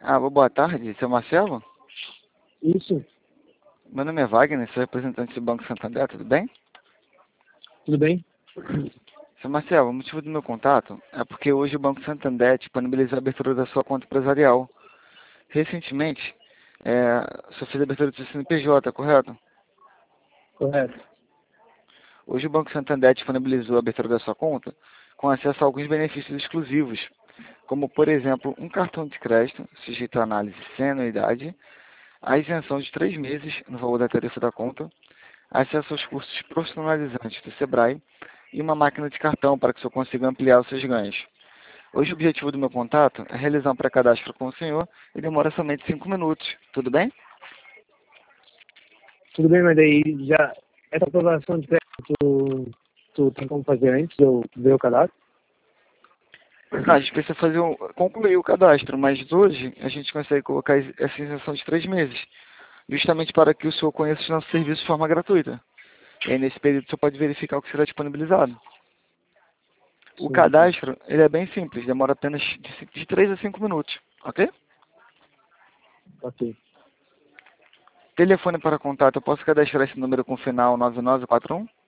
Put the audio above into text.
Boa tarde, seu Marcelo? Isso, Meu nome é Wagner, sou representante do Banco Santander, tudo bem? tudo bem? Seu Marcelo, o motivo do meu contato é porque hoje o Banco Santander disponibilizou a abertura da sua conta empresarial. Recentemente, você fez a abertura do seu CNPJ, correto? Correto. Hoje o Banco Santander disponibilizou a abertura da sua conta com acesso a alguns benefícios exclusivos, como, por exemplo, um cartão de crédito sujeito à análise sem anuidade, a isenção de 3 meses no valor da tarifa da conta, acesso aos cursos profissionalizantes do Sebrae e uma máquina de cartão para que o senhor consiga ampliar os seus ganhos. Hoje o objetivo do meu contato é realizar um pré-cadastro com o senhor e demora somente 5 minutos. Tudo bem? Tudo bem, mas daí já essa aprovação de crédito tu tem como fazer antes de eu ver o cadastro? Não, a gente precisa concluir o cadastro, mas hoje a gente consegue colocar essa isenção de 3 meses, justamente para que o senhor conheça os nossos serviços de forma gratuita. E aí, nesse período, o senhor pode verificar o que será disponibilizado. O Sim, sim. cadastro, ele é bem simples, demora apenas de 3 a 5 minutos, ok? Ok. Telefone para contato, eu posso cadastrar esse número com final 9941?